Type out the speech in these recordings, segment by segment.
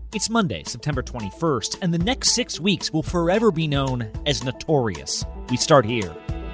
It's Monday, September 21st, and the next 6 weeks will forever be known as notorious. We start here.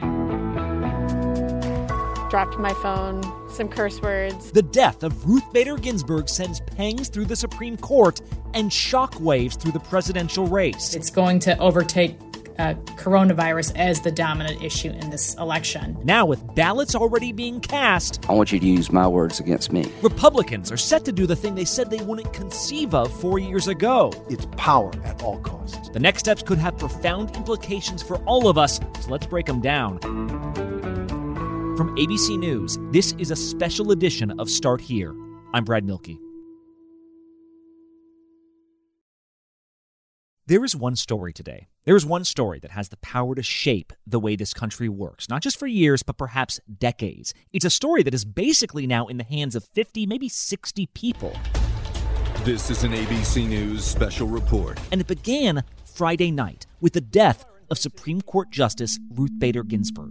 Dropped my phone, some curse words. The death of Ruth Bader Ginsburg sends pangs through the Supreme Court and shockwaves through the presidential race. It's going to overtake coronavirus as the dominant issue in this election. Now, with ballots already being cast, I want you to use my words against me. Republicans are set to do the thing they said they wouldn't conceive of 4 years ago. It's power at all costs. The next steps could have profound implications for all of us, so let's break them down. From ABC News, this is a special edition of Start Here. I'm Brad Milkey. There is one story today. There is one story that has the power to shape the way this country works, not just for years, but perhaps decades. It's a story that is basically now in the hands of 50, maybe 60 people. This is an ABC News special report. And it began Friday night with the death of Supreme Court Justice Ruth Bader Ginsburg.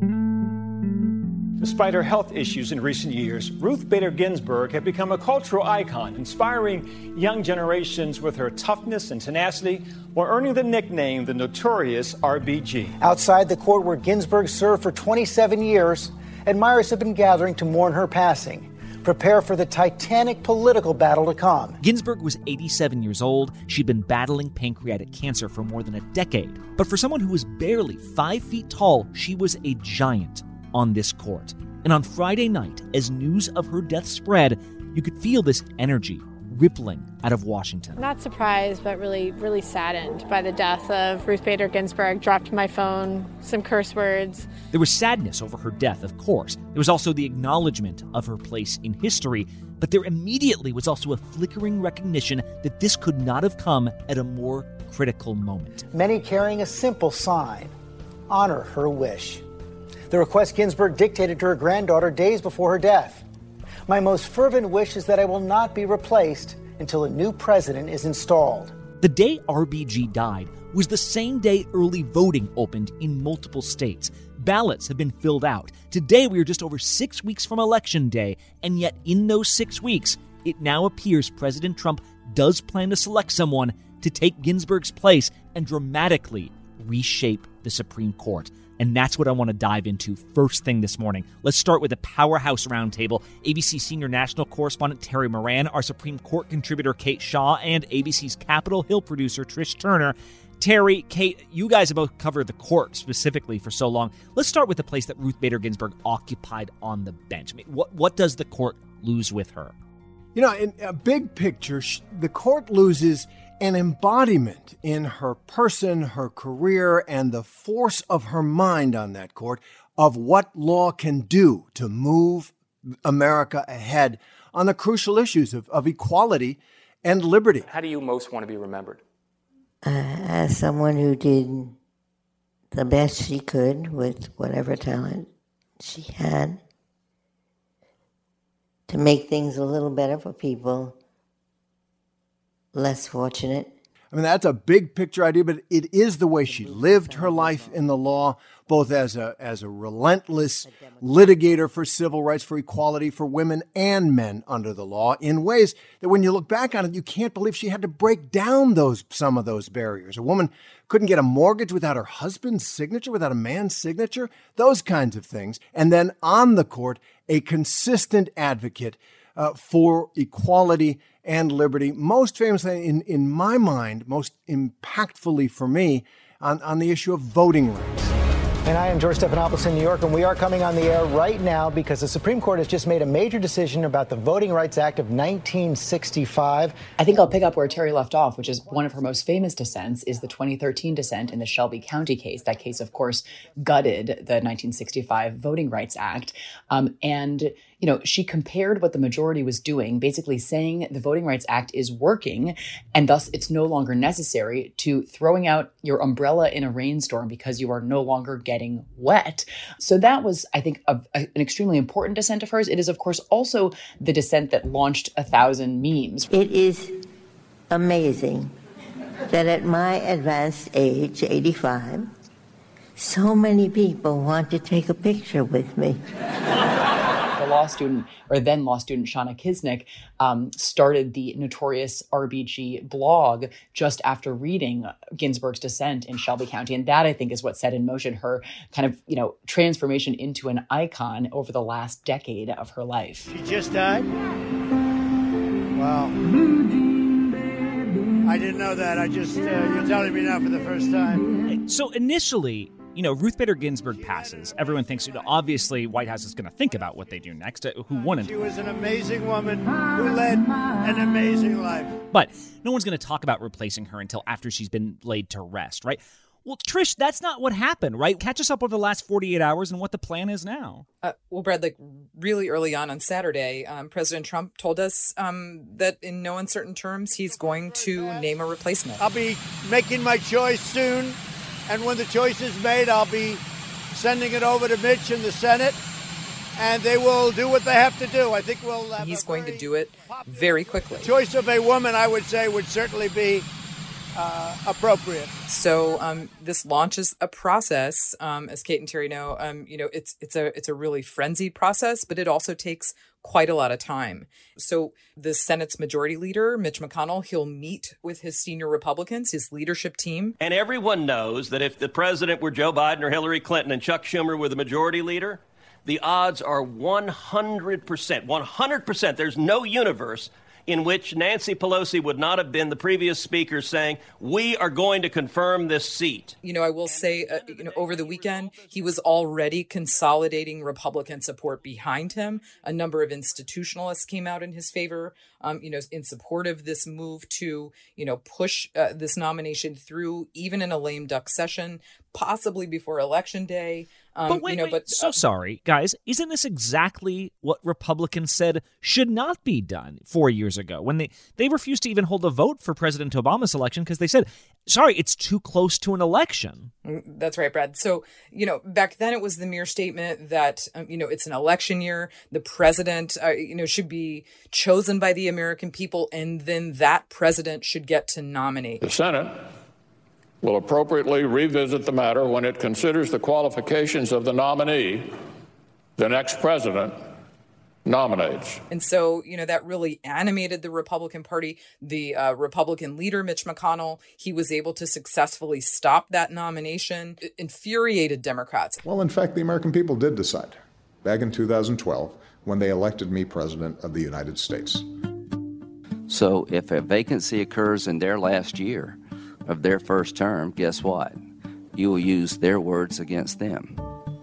Despite her health issues in recent years, Ruth Bader Ginsburg had become a cultural icon, inspiring young generations with her toughness and tenacity, while earning the nickname the Notorious RBG. Outside the court where Ginsburg served for 27 years, admirers have been gathering to mourn her passing. Prepare for the titanic political battle to come. Ginsburg was 87 years old. She'd been battling pancreatic cancer for more than a decade. But for someone who was barely 5 feet tall, she was a giant on this court. And on Friday night, as news of her death spread, you could feel this energy rippling out of Washington. Not surprised, but really saddened by the death of Ruth Bader Ginsburg. Dropped my phone, some curse words. There was sadness over her death, of course. There was also the acknowledgement of her place in history, but there immediately was also a flickering recognition that this could not have come at a more critical moment. Many carrying a simple sign: honor her wish. The request Ginsburg dictated to her granddaughter days before her death. My most fervent wish is that I will not be replaced until a new president is installed. The day RBG died was the same day early voting opened in multiple states. Ballots have been filled out. Today we are just over 6 weeks from Election Day, and yet in those 6 weeks, it now appears President Trump does plan to select someone to take Ginsburg's place and dramatically reshape the Supreme Court. And that's what I want to dive into first thing this morning. Let's start with the Powerhouse Roundtable. ABC senior national correspondent Terry Moran, our Supreme Court contributor Kate Shaw, and ABC's Capitol Hill producer Trish Turner. Terry, Kate, you guys have both covered the court specifically for so long. Let's start with the place that Ruth Bader Ginsburg occupied on the bench. I mean, what does the court lose with her? You know, in a big picture, the court loses an embodiment in her person, her career, and the force of her mind on that court of what law can do to move America ahead on the crucial issues of equality and liberty. How do you most want to be remembered? As someone who did the best she could with whatever talent she had to make things a little better for people less fortunate. I mean, that's a big picture idea, but it is the way she lived her life in the law, both as a relentless litigator for civil rights, for equality for women and men under the law, in ways that when you look back on it, you can't believe she had to break down some of those barriers. A woman couldn't get a mortgage without her husband's signature, without a man's signature, those kinds of things. And then on the court, a consistent advocate for equality and liberty, most famously in my mind, most impactfully for me, on the issue of voting rights. And I am George Stephanopoulos in New York, and we are coming on the air right now because the Supreme Court has just made a major decision about the Voting Rights Act of 1965. I think I'll pick up where Terry left off, which is one of her most famous dissents is the 2013 dissent in the Shelby County case. That case, of course, gutted the 1965 Voting Rights Act. And she compared what the majority was doing, basically saying the Voting Rights Act is working, and thus it's no longer necessary, to throwing out your umbrella in a rainstorm because you are no longer getting wet. So that was, I think, an extremely important dissent of hers. It is, of course, also the dissent that launched 1,000 memes. It is amazing that at my advanced age, 85, so many people want to take a picture with me. The law student, or then law student Shauna Kisnick, started the notorious RBG blog just after reading Ginsburg's dissent in Shelby County. And that, I think, is what set in motion her kind of, transformation into an icon over the last decade of her life. She just died? Wow. I didn't know that. You're telling me now for the first time. So initially, Ruth Bader Ginsburg passes. Everyone thinks, obviously, White House is going to think about what they do next. Who wouldn't? She was an amazing woman who led an amazing life. But no one's going to talk about replacing her until after she's been laid to rest, right? Well, Trish, that's not what happened, right? Catch us up over the last 48 hours and what the plan is now. Well, Brad, really early on Saturday, President Trump told us that in no uncertain terms, he's going to name a replacement. I'll be making my choice soon. And when the choice is made, I'll be sending it over to Mitch in the Senate, and they will do what they have to do. I think we'll have He's going to do it very quickly. Choice of a woman, I would say, would certainly be appropriate. So this launches a process, as Kate and Terry know. It's a really frenzied process, but it also takes quite a lot of time. So the Senate's majority leader, Mitch McConnell, he'll meet with his senior Republicans, his leadership team. And everyone knows that if the president were Joe Biden or Hillary Clinton and Chuck Schumer were the majority leader, the odds are 100%. 100%. There's no universe in which Nancy Pelosi would not have been the previous speaker saying, we are going to confirm this seat. I will say, over the weekend, he was already consolidating Republican support behind him. A number of institutionalists came out in his favor, in support of this move to, push this nomination through, even in a lame duck session, possibly before Election Day. Sorry, guys, isn't this exactly what Republicans said should not be done 4 years ago when they refused to even hold a vote for President Obama's election because they said, sorry, it's too close to an election? That's right, Brad. So, back then it was the mere statement that, it's an election year. The president, should be chosen by the American people, and then that president should get to nominate. The Senate will appropriately revisit the matter when it considers the qualifications of the nominee the next president nominates. And so, that really animated the Republican Party. The Republican leader, Mitch McConnell, he was able to successfully stop that nomination. It infuriated Democrats. Well, in fact, the American people did decide back in 2012 when they elected me president of the United States. So if a vacancy occurs in their last year of their first term, guess what? You will use their words against them.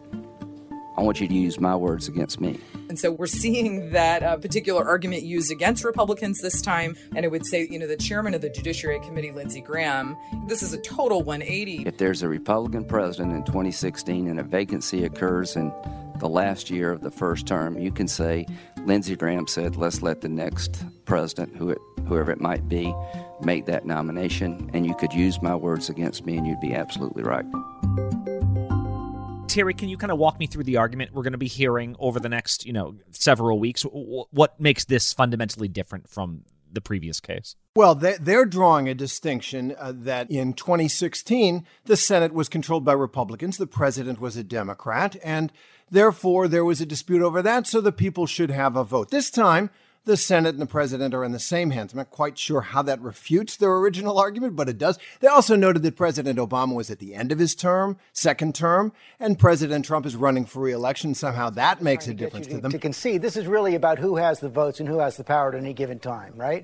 I want you to use my words against me. And so we're seeing that particular argument used against Republicans this time. And I would say, the chairman of the Judiciary Committee, Lindsey Graham, this is a total 180. If there's a Republican president in 2016 and a vacancy occurs in the last year of the first term, you can say, Lindsey Graham said, let's let the next president, whoever it might be, make that nomination, and you could use my words against me, and you'd be absolutely right. Terry, can you kind of walk me through the argument we're going to be hearing over the next, several weeks? What makes this fundamentally different from the previous case? Well, they're drawing a distinction that in 2016, the Senate was controlled by Republicans, the president was a Democrat, and therefore there was a dispute over that, so the people should have a vote. This time, the Senate and the president are in the same hands. I'm not quite sure how that refutes their original argument, but it does. They also noted that President Obama was at the end of his term, second term, and President Trump is running for re-election. Somehow that makes a difference to them. To concede, this is really about who has the votes and who has the power at any given time, right?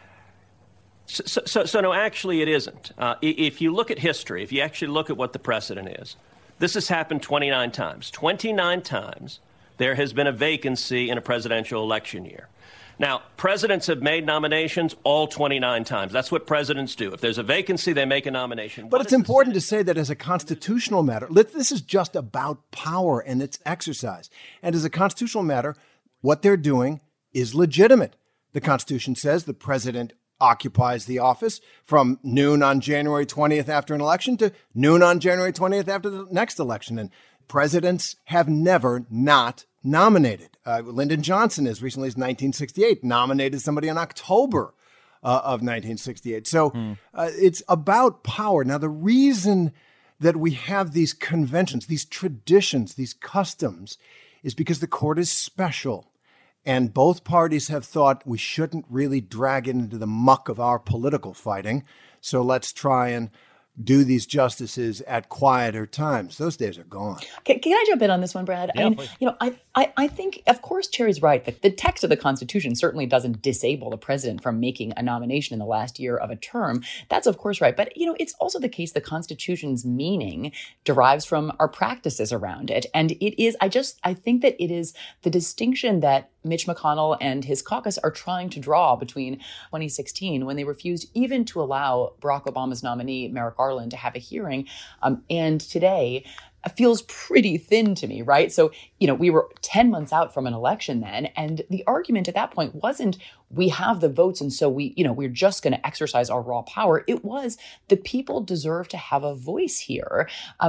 So no, actually it isn't. If you look at history, if you actually look at what the precedent is, this has happened 29 times. 29 times there has been a vacancy in a presidential election year. Now, presidents have made nominations all 29 times. That's what presidents do. If there's a vacancy, they make a nomination. But it's important to say that as a constitutional matter, this is just about power and its exercise. And as a constitutional matter, what they're doing is legitimate. The Constitution says the president occupies the office from noon on January 20th after an election to noon on January 20th after the next election. And presidents have never not nominated. Lyndon Johnson, as recently as 1968, nominated somebody in October of 1968. So it's about power. Now, the reason that we have these conventions, these traditions, these customs, is because the court is special. And both parties have thought we shouldn't really drag it into the muck of our political fighting. So let's try and do these justices at quieter times. Those days are gone. Can I jump in on this one, Brad? Yeah, I mean, I think, of course, Cherry's right. The text of the Constitution certainly doesn't disable the president from making a nomination in the last year of a term. That's, of course, right. But, it's also the case the Constitution's meaning derives from our practices around it. And it is, I think that it is the distinction that Mitch McConnell and his caucus are trying to draw between 2016, when they refused even to allow Barack Obama's nominee, Merrick Garland, to have a hearing, and today feels pretty thin to me, right? So, we were 10 months out from an election then, and the argument at that point wasn't we have the votes and so we're just going to exercise our raw power. It was the people deserve to have a voice here.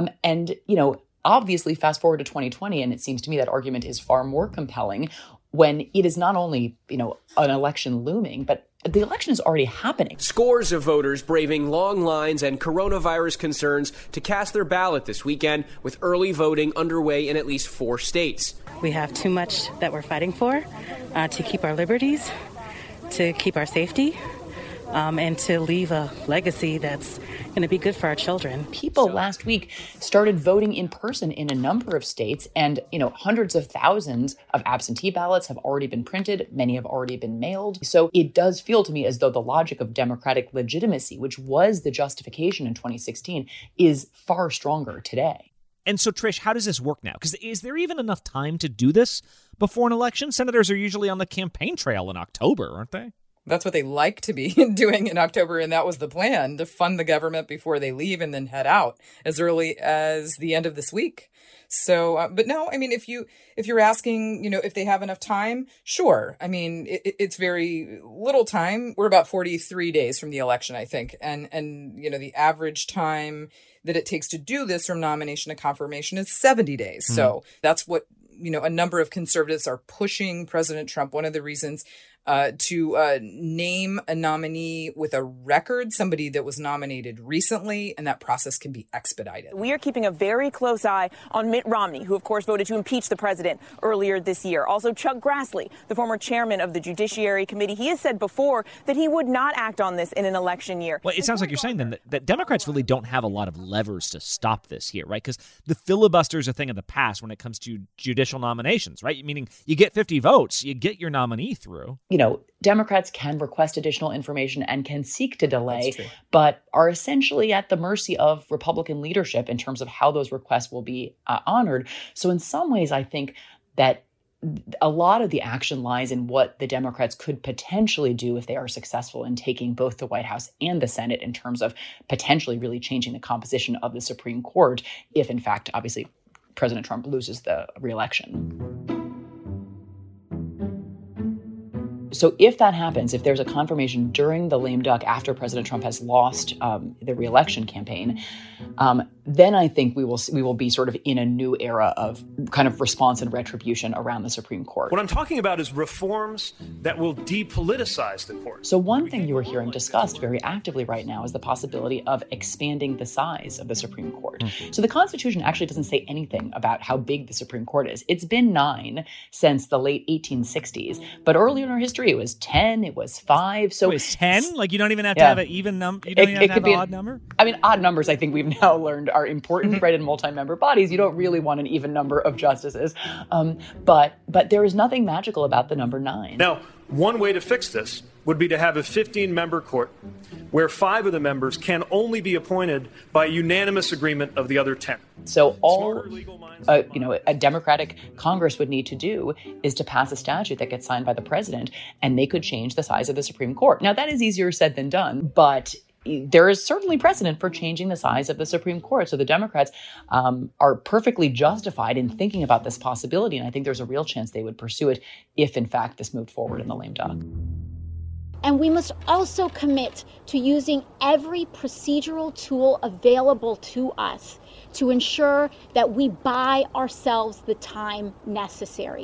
Obviously, fast forward to 2020, and it seems to me that argument is far more compelling when it is not only, an election looming, but the election is already happening. Scores of voters braving long lines and coronavirus concerns to cast their ballot this weekend, with early voting underway in at least 4 states. We have too much that we're fighting for to keep our liberties, to keep our safety, and to leave a legacy that's going to be good for our children. People last week started voting in person in a number of states, and hundreds of thousands of absentee ballots have already been printed. Many have already been mailed. So it does feel to me as though the logic of democratic legitimacy, which was the justification in 2016, is far stronger today. And so, Trish, how does this work now? Because is there even enough time to do this before an election? Senators are usually on the campaign trail in October, aren't they? That's what they like to be doing in October, and that was the plan, to fund the government before they leave and then head out as early as the end of this week. So, but no, I mean, if you're asking, if they have enough time, sure. I mean, it's very little time. We're about 43 days from the election, I think. And the average time that it takes to do this from nomination to confirmation is 70 days. Mm-hmm. So that's what, a number of conservatives are pushing President Trump. One of the reasons to name a nominee with a record, somebody that was nominated recently, and that process can be expedited. We are keeping a very close eye on Mitt Romney, who, of course, voted to impeach the president earlier this year. Also, Chuck Grassley, the former chairman of the Judiciary Committee. He has said before that he would not act on this in an election year. Well, it sounds like you're saying then that Democrats really don't have a lot of levers to stop this here, right? Because the filibuster is a thing of the past when it comes to judicial nominations, right? Meaning you get 50 votes, you get your nominee through. Democrats can request additional information and can seek to delay, but are essentially at the mercy of Republican leadership in terms of how those requests will be honored. So in some ways, I think that a lot of the action lies in what the Democrats could potentially do if they are successful in taking both the White House and the Senate, in terms of potentially really changing the composition of the Supreme Court if, in fact, obviously, President Trump loses the reelection. So if that happens, if there's a confirmation during the lame duck after President Trump has lost the reelection campaign, then I think we will be sort of in a new era of kind of response and retribution around the Supreme Court. What I'm talking about is reforms that will depoliticize the court. So one thing you are hearing discussed very actively right now is the possibility of expanding the size of the Supreme Court. Mm-hmm. So the Constitution actually doesn't say anything about how big the Supreme Court is. It's been 9 since the late 1860s, but earlier in our history it was 10, it was 5. So it's 10? Like you don't even have to have an even number? You don't even have to have an odd number? I mean, odd numbers I think we've now learned are important, right? In multi-member bodies, you don't really want an even number of justices. But there is nothing magical about the number 9. Now, one way to fix this would be to have a 15-member court where 5 of the members can only be appointed by unanimous agreement of the other 10. So all a Democratic Congress would need to do is to pass a statute that gets signed by the president, and they could change the size of the Supreme Court. Now, that is easier said than done, but there is certainly precedent for changing the size of the Supreme Court. So the Democrats are perfectly justified in thinking about this possibility, and I think there's a real chance they would pursue it if, in fact, this moved forward in the lame duck. And we must also commit to using every procedural tool available to us to ensure that we buy ourselves the time necessary.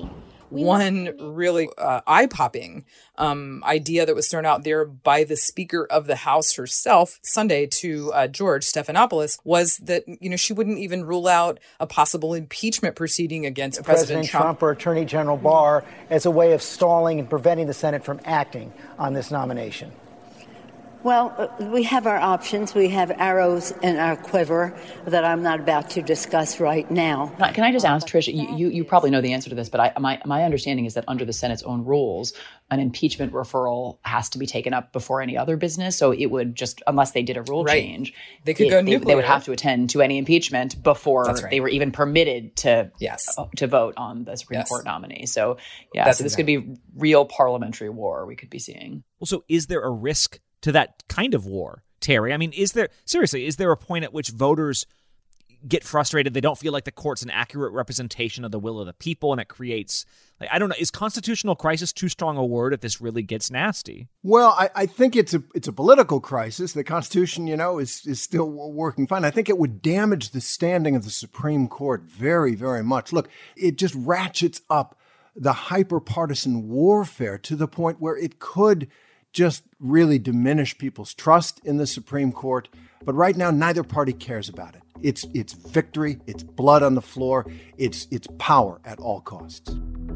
one really eye-popping idea that was thrown out there by the Speaker of the House herself Sunday to George Stephanopoulos was that, she wouldn't even rule out a possible impeachment proceeding against President Trump or Attorney General Barr as a way of stalling and preventing the Senate from acting on this nomination. Well, we have our options. We have arrows in our quiver that I'm not about to discuss right now. Can I just ask, Trish, you probably know the answer to this, but my understanding is that under the Senate's own rules, an impeachment referral has to be taken up before any other business. So it would just, unless they did a rule change, they could go nuclear. They would have to attend to any impeachment before they were even permitted to vote on the Supreme Court nominee. So, so this could be real parliamentary war we could be seeing. Well, so is there a risk to that kind of war, Terry? I mean, is there a point at which voters get frustrated? They don't feel like the court's an accurate representation of the will of the people, and it creates, I don't know, is constitutional crisis too strong a word if this really gets nasty? Well, I think it's a political crisis. The Constitution, is still working fine. I think it would damage the standing of the Supreme Court very, very much. Look, it just ratchets up the hyper-partisan warfare to the point where it could just really diminish people's trust in the Supreme Court. But right now, neither party cares about it. It's victory, it's blood on the floor, it's power at all costs.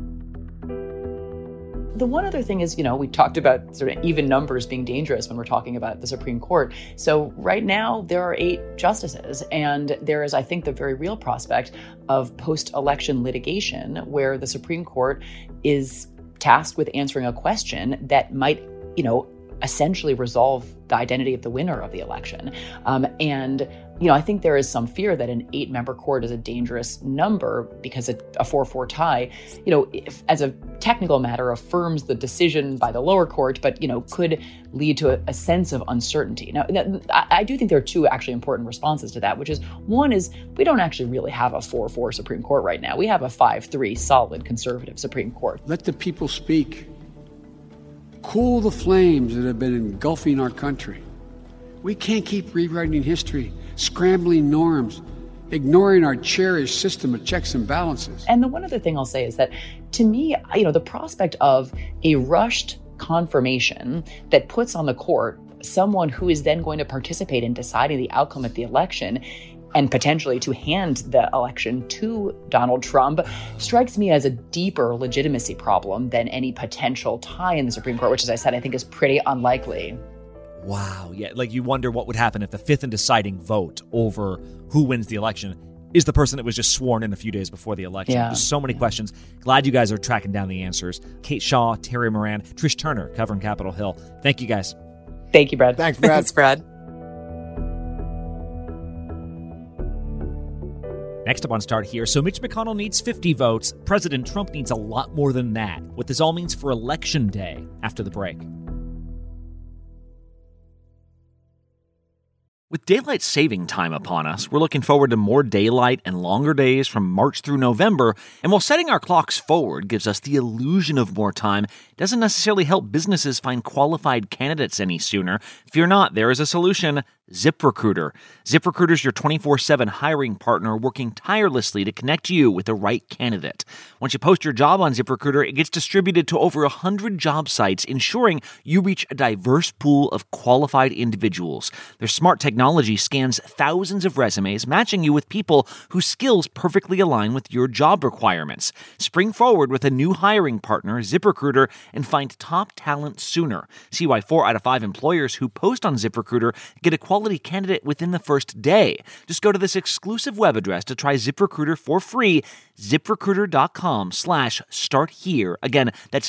The one other thing is, we talked about sort of even numbers being dangerous when we're talking about the Supreme Court. So right now there are 8 justices, and there is, I think, the very real prospect of post-election litigation where the Supreme Court is tasked with answering a question that might essentially resolve the identity of the winner of the election. I think there is some fear that an 8-member court is a dangerous number because a 4-4 tie, if, as a technical matter, affirms the decision by the lower court, but, could lead to a sense of uncertainty. Now, I do think there are 2 actually important responses to that, which is, one is we don't actually really have a 4-4 Supreme Court right now. We have a 5-3 solid conservative Supreme Court. Let the people speak. Cool the flames that have been engulfing our country. We can't keep rewriting history, scrambling norms, ignoring our cherished system of checks and balances. And the one other thing I'll say is that, to me, the prospect of a rushed confirmation that puts on the court someone who is then going to participate in deciding the outcome of the election and potentially to hand the election to Donald Trump strikes me as a deeper legitimacy problem than any potential tie in the Supreme Court, which, as I said, I think is pretty unlikely. Wow. Yeah. You wonder what would happen if the 5th and deciding vote over who wins the election is the person that was just sworn in a few days before the election. Yeah. There's so many questions. Glad you guys are tracking down the answers. Kate Shaw, Terry Moran, Trish Turner covering Capitol Hill. Thank you, guys. Thank you, Brad. Thanks, Brad. Thanks, Brad. Next up on Start Here, so Mitch McConnell needs 50 votes. President Trump needs a lot more than that. What this all means for Election Day after the break. With daylight saving time upon us, we're looking forward to more daylight and longer days from March through November. And while setting our clocks forward gives us the illusion of more time, it doesn't necessarily help businesses find qualified candidates any sooner. Fear not, there is a solution. ZipRecruiter. ZipRecruiter is your 24/7 hiring partner working tirelessly to connect you with the right candidate. Once you post your job on ZipRecruiter, it gets distributed to over 100 job sites, ensuring you reach a diverse pool of qualified individuals. Their smart technology scans thousands of resumes, matching you with people whose skills perfectly align with your job requirements. Spring forward with a new hiring partner, ZipRecruiter, and find top talent sooner. See why 4 out of 5 employers who post on ZipRecruiter get a quality candidate within the first day. Just go to this exclusive web address to try ZipRecruiter for free, ZipRecruiter.com/starthere. Again, that's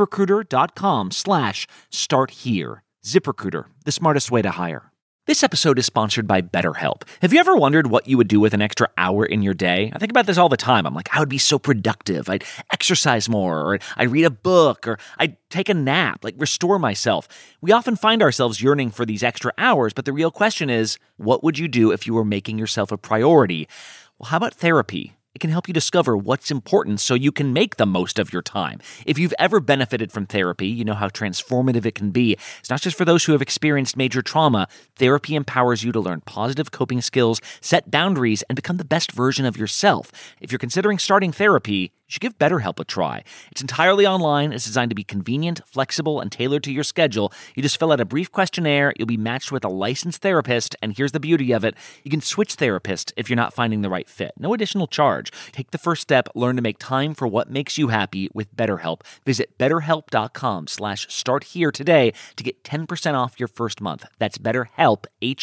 ZipRecruiter.com/starthere. ZipRecruiter, the smartest way to hire. This episode is sponsored by BetterHelp. Have you ever wondered what you would do with an extra hour in your day? I think about this all the time. I'm like, I would be so productive. I'd exercise more, or I'd read a book, or I'd take a nap, restore myself. We often find ourselves yearning for these extra hours, but the real question is, what would you do if you were making yourself a priority? Well, how about therapy? It can help you discover what's important so you can make the most of your time. If you've ever benefited from therapy, you know how transformative it can be. It's not just for those who have experienced major trauma. Therapy empowers you to learn positive coping skills, set boundaries, and become the best version of yourself. If you're considering starting therapy, You should give BetterHelp a try. It's entirely online. It's designed to be convenient, flexible, and tailored to your schedule. You just fill out a brief questionnaire. You'll be matched with a licensed therapist. And here's the beauty of it. You can switch therapists if you're not finding the right fit. No additional charge. Take the first step. Learn to make time for what makes you happy with BetterHelp. Visit BetterHelp.com/starthere today to get 10% off your first month. That's BetterHelp,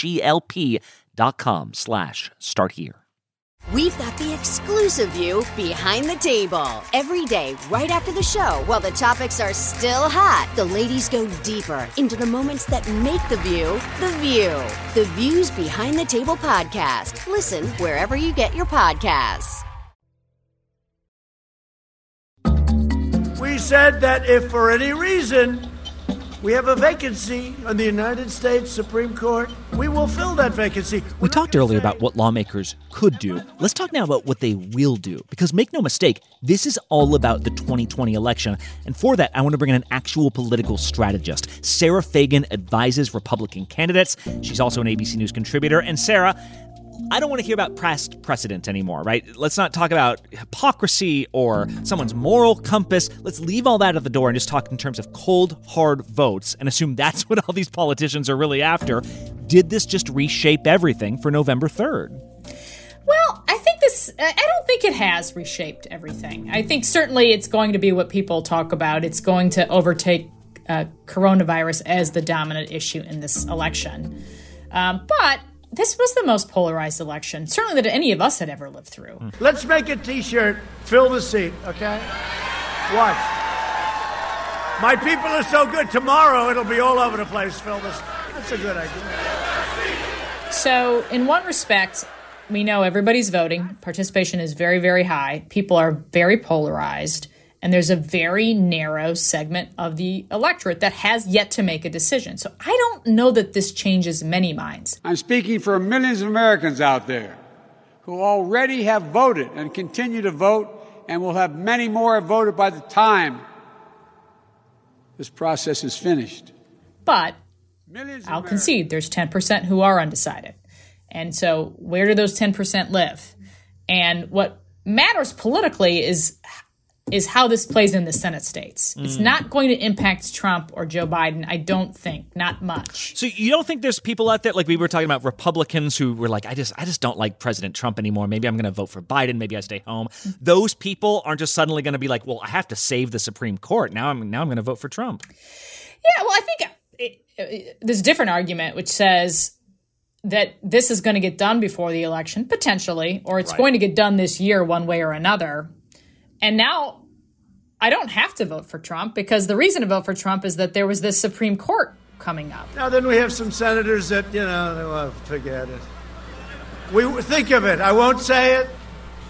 HELP.com/starthere. We've got the exclusive view behind the table. Every day, right after the show, while the topics are still hot, the ladies go deeper into the moments that make the View the View. The Views Behind the Table podcast. Listen wherever you get your podcasts. We said that if for any reason we have a vacancy on the United States Supreme Court, we will fill that vacancy. We talked earlier about what lawmakers could do. Let's talk now about what they will do. Because make no mistake, this is all about the 2020 election. And for that, I want to bring in an actual political strategist. Sarah Fagan advises Republican candidates. She's also an ABC News contributor. And Sarah, I don't want to hear about past precedent anymore, right? Let's not talk about hypocrisy or someone's moral compass. Let's leave all that at the door and just talk in terms of cold, hard votes and assume that's what all these politicians are really after. Did this just reshape everything for November 3rd? Well, I don't think it has reshaped everything. I think certainly it's going to be what people talk about. It's going to overtake coronavirus as the dominant issue in this election. But this was the most polarized election, certainly that any of us had ever lived through. Let's make a T-shirt, fill the seat, okay? Watch. My people are so good. Tomorrow it'll be all over the place, fill this. That's a good idea. So in one respect, we know everybody's voting. Participation is very, very high. People are very polarized. And there's a very narrow segment of the electorate that has yet to make a decision. So I don't know that this changes many minds. I'm speaking for millions of Americans out there who already have voted and continue to vote, and will have many more have voted by the time this process is finished. But I'll concede there's 10% who are undecided. And so where do those 10% live? And what matters politically is how this plays in the Senate states. It's not going to impact Trump or Joe Biden, I don't think. Not much. So you don't think there's people out there, like we were talking about Republicans who were like, I just don't like President Trump anymore. Maybe I'm going to vote for Biden. Maybe I stay home. Those people aren't just suddenly going to be like, well, I have to save the Supreme Court. Now I'm going to vote for Trump. Yeah, well, I think there's a different argument which says that this is going to get done before the election, potentially, or it's going to get done this year one way or another. And now I don't have to vote for Trump, because the reason to vote for Trump is that there was this Supreme Court coming up. Now then we have some senators that, forget it. We think of it. I won't say it.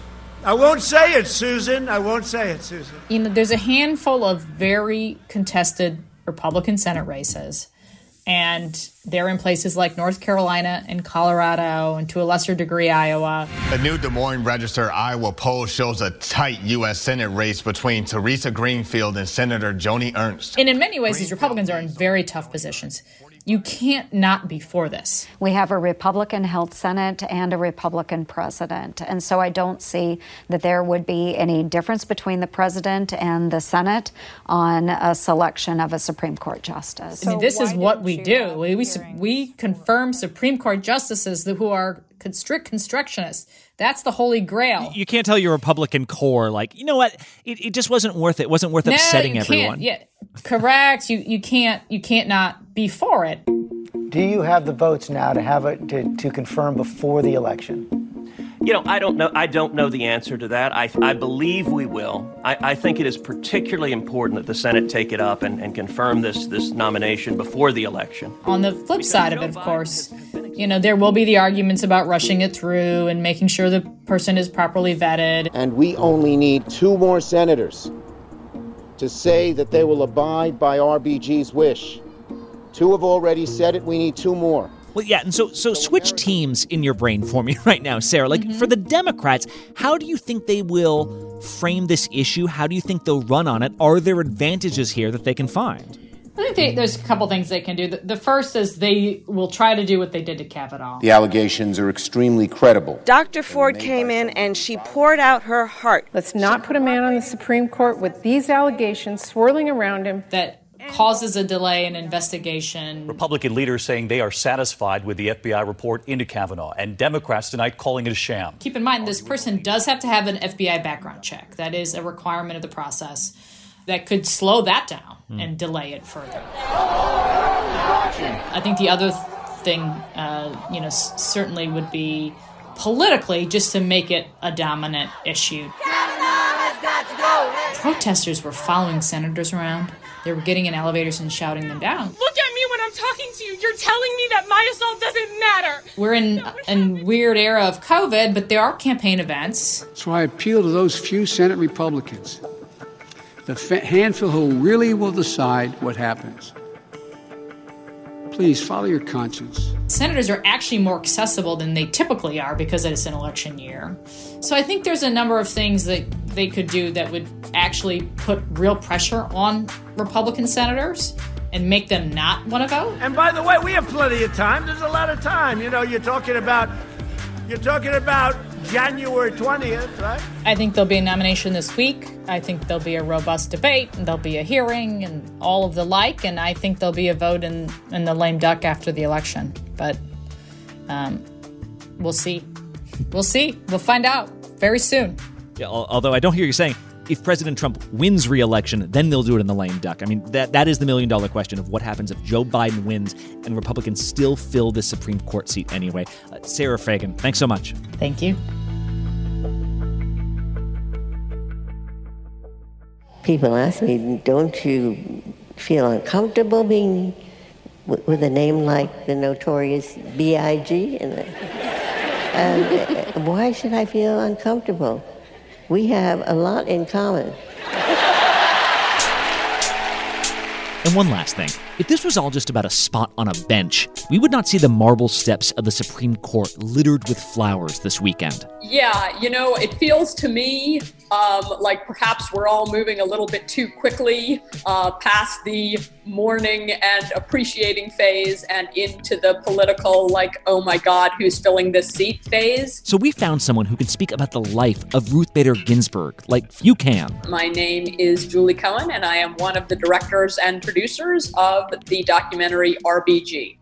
Susan. I won't say it, Susan. There's a handful of very contested Republican Senate races. And they're in places like North Carolina and Colorado, and to a lesser degree, Iowa. A new Des Moines Register Iowa poll shows a tight U.S. Senate race between Teresa Greenfield and Senator Joni Ernst. And in many ways, these Republicans are in very tough positions. You can't not be for this. We have a Republican-held Senate and a Republican president. And so I don't see that there would be any difference between the president and the Senate on a selection of a Supreme Court justice. I mean, this is what we do. We confirm Supreme Court justices who are strict constructionists. That's the holy grail. You can't tell your Republican core, like, you know what, it just wasn't worth it. It wasn't worth upsetting everyone. Yeah, correct. You can't not be for it. Do you have the votes now to have it to confirm before the election? I don't know. I don't know the answer to that. I believe we will. I think it is particularly important that the Senate take it up and confirm this nomination before the election. On the flip side of it, of course, there will be the arguments about rushing it through and making sure the person is properly vetted. And we only need 2 more senators to say that they will abide by RBG's wish. 2 have already said it. We need 2 more. Well, yeah, and so switch teams in your brain for me right now, Sarah. Like, for the Democrats, how do you think they will frame this issue? How do you think they'll run on it? Are there advantages here that they can find? I think there's a couple things they can do. The first is they will try to do what they did to Kavanaugh. The allegations are extremely credible. Dr. Ford came in and she poured out her heart. Let's not put a man on the Supreme Court with these allegations swirling around him. That causes a delay in investigation. Republican leaders saying they are satisfied with the FBI report into Kavanaugh, and Democrats tonight calling it a sham. Keep in mind, this person does have to have an FBI background check. That is a requirement of the process that could slow that down and delay it further. I think the other thing, certainly would be politically just to make it a dominant issue. Protesters were following senators around. They were getting in elevators and shouting them down. Look at me when I'm talking to you. You're telling me that my assault doesn't matter. We're in a weird era of COVID, but there are campaign events. So I appeal to those few Senate Republicans, the handful who really will decide what happens. Please follow your conscience. Senators are actually more accessible than they typically are because it's an election year. So I think there's a number of things that they could do that would actually put real pressure on Republican senators and make them not want to vote. And by the way, we have plenty of time. There's a lot of time. You know, you're talking about January 20th, right? I think there'll be a nomination this week. I think there'll be a robust debate, and there'll be a hearing and all of the like, and I think there'll be a vote in the lame duck after the election. But we'll see. We'll see. We'll find out very soon. Yeah, although I don't hear you saying, if President Trump wins re-election, then they'll do it in the lame duck. I mean, that is the million-dollar question of what happens if Joe Biden wins and Republicans still fill this Supreme Court seat anyway. Sarah Fagan, thanks so much. Thank you. People ask me, don't you feel uncomfortable being with a name like the notorious B.I.G.? And why should I feel uncomfortable? We have a lot in common. And one last thing. If this was all just about a spot on a bench, we would not see the marble steps of the Supreme Court littered with flowers this weekend. Yeah, it feels to me like perhaps we're all moving a little bit too quickly past the mourning and appreciating phase and into the political, oh my God, who's filling this seat phase. So we found someone who can speak about the life of Ruth Bader Ginsburg like few can. My name is Julie Cohen, and I am one of the directors and producers of the documentary RBG.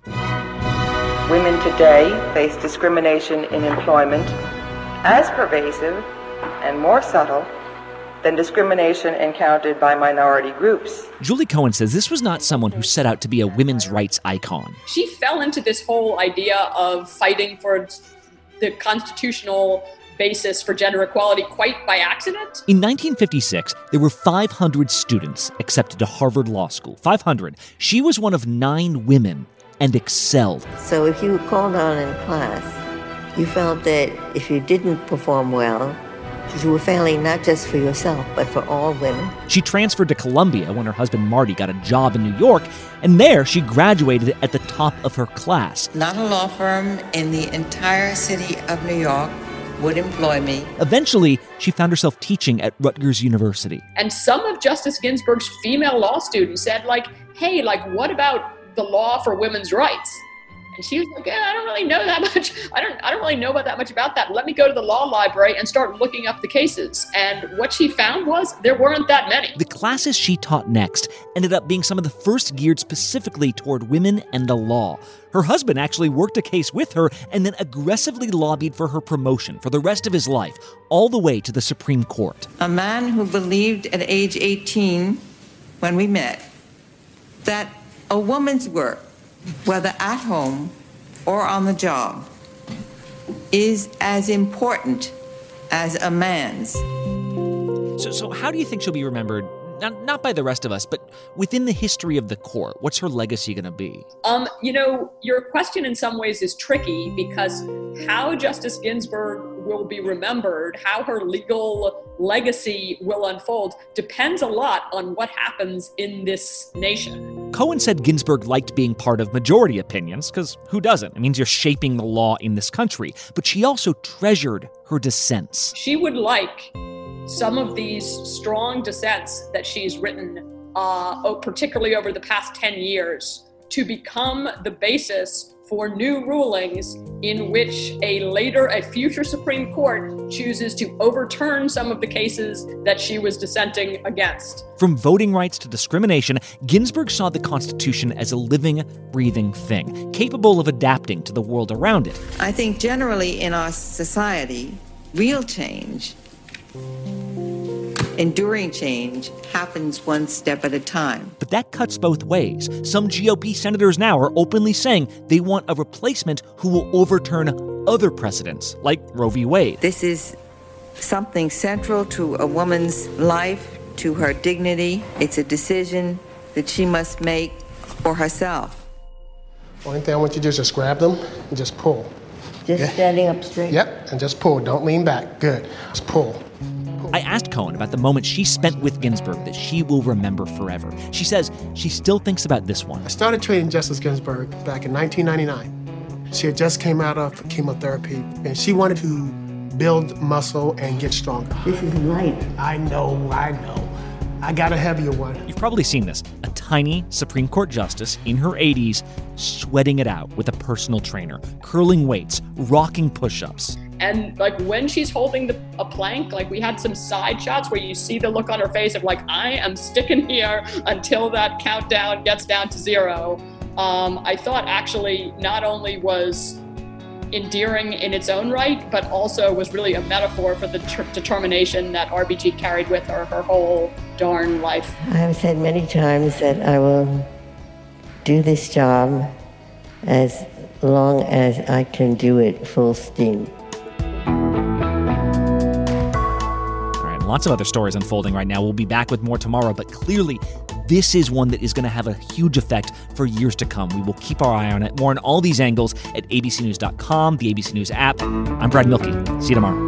Women today face discrimination in employment as pervasive and more subtle than discrimination encountered by minority groups. Julie Cohen says this was not someone who set out to be a women's rights icon. She fell into this whole idea of fighting for the constitutional basis for gender equality quite by accident. In 1956, there were 500 students accepted to Harvard Law School. 500. She was one of 9 women and excelled. So if you were called on in class, you felt that if you didn't perform well, you were failing not just for yourself, but for all women. She transferred to Columbia when her husband Marty got a job in New York, and there she graduated at the top of her class. Not a law firm in the entire city of New York would employ me. Eventually, she found herself teaching at Rutgers University. And some of Justice Ginsburg's female law students said, hey, what about the law for women's rights? And she was like, I don't really know that much. I don't really know about that much about that. Let me go to the law library and start looking up the cases. And what she found was there weren't that many. The classes she taught next ended up being some of the first geared specifically toward women and the law. Her husband actually worked a case with her and then aggressively lobbied for her promotion for the rest of his life, all the way to the Supreme Court. A man who believed at age 18, when we met, that a woman's work, whether at home or on the job, is as important as a man's. So how do you think she'll be remembered? Not by the rest of us, but within the history of the court. What's her legacy going to be? Your question in some ways is tricky because how Justice Ginsburg will be remembered, how her legal legacy will unfold, depends a lot on what happens in this nation. Cohen said Ginsburg liked being part of majority opinions, because who doesn't? It means you're shaping the law in this country. But she also treasured her dissents. She would like some of these strong dissents that she's written particularly over the past 10 years, to become the basis for new rulings in which a future Supreme Court chooses to overturn some of the cases that she was dissenting against. From voting rights to discrimination, Ginsburg saw the Constitution as a living, breathing thing, capable of adapting to the world around it. I think generally in our society, real change, enduring change, happens one step at a time. But that cuts both ways. Some GOP senators now are openly saying they want a replacement who will overturn other precedents, like Roe v. Wade. This is something central to a woman's life, to her dignity. It's a decision that she must make for herself. Only thing I want you to do is just grab them and just pull. Just standing up straight? Yep, and just pull. Don't lean back. Good. Just pull. I asked Cohen about the moment she spent with Ginsburg that she will remember forever. She says she still thinks about this one. I started training Justice Ginsburg back in 1999. She had just came out of chemotherapy, and she wanted to build muscle and get stronger. This is light. I know. I got a heavier one. You've probably seen this. A tiny Supreme Court justice in her 80s sweating it out with a personal trainer, curling weights, rocking push-ups. And like when she's holding a plank, like we had some side shots where you see the look on her face of like, I am sticking here until that countdown gets down to 0. I thought actually not only was endearing in its own right, but also was really a metaphor for the determination that RBG carried with her whole darn life. I've said many times that I will do this job as long as I can do it full steam. Lots of other stories unfolding right now. We'll be back with more tomorrow, but clearly this is one that is going to have a huge effect for years to come. We will keep our eye on it. More on all these angles at abcnews.com, the ABC News app. I'm Brad Milkey. See you tomorrow.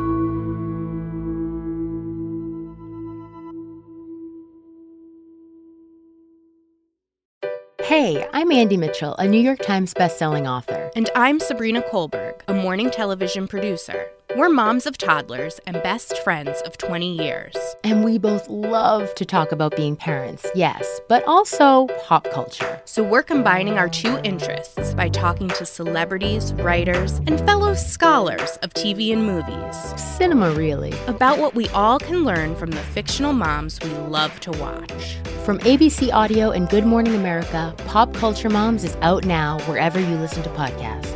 Hey, I'm Andy Mitchell, a New York Times bestselling author. And I'm Sabrina Kohlberg, a morning television producer. We're moms of toddlers and best friends of 20 years. And we both love to talk about being parents, yes, but also pop culture. So we're combining our two interests by talking to celebrities, writers, and fellow scholars of TV and movies. Cinema, really. About what we all can learn from the fictional moms we love to watch. From ABC Audio and Good Morning America, Pop Culture Moms is out now wherever you listen to podcasts.